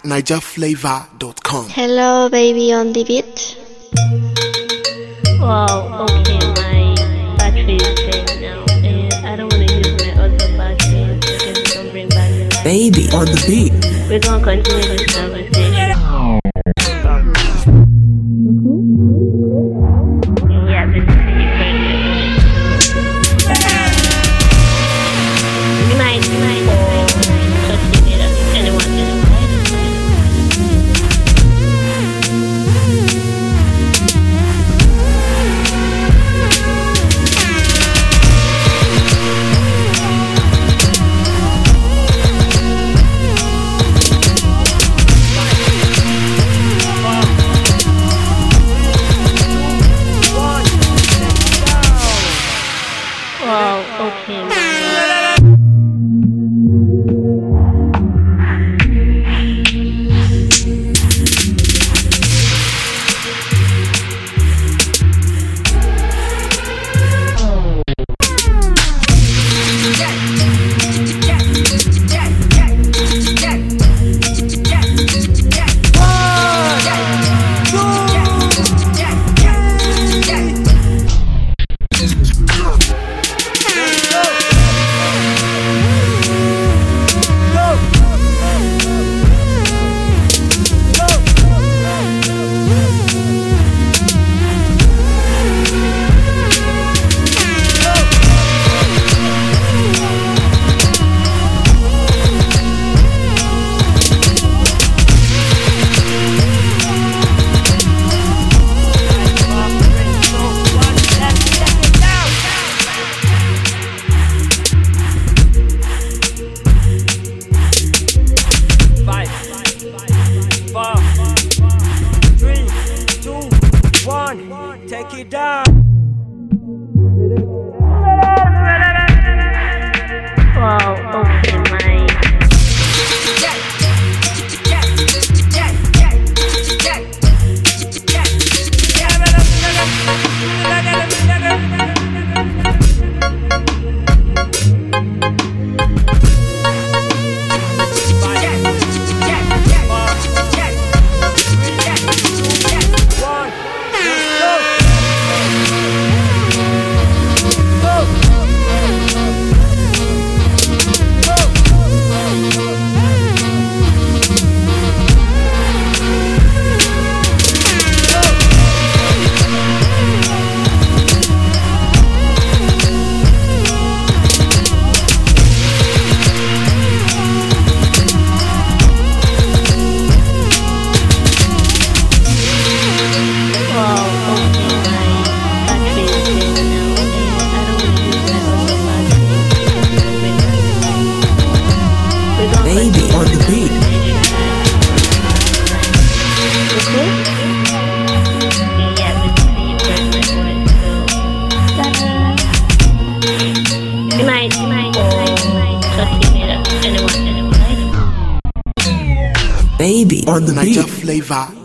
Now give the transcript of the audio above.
NigerFlavor.com. Hello, baby on the beat. Wow, okay, my battery is dead now. And I don't want to use my other battery because it don't bring back the light. Baby on the beat. We're going to continue this conversation. Yeah, this is the You might touch me later. Anyone. Wow, okay. Take it down. Wow, okay, my. Baby on the beat. You might touch me later. Anyone. Baby on the beat. NigerFlavor.com.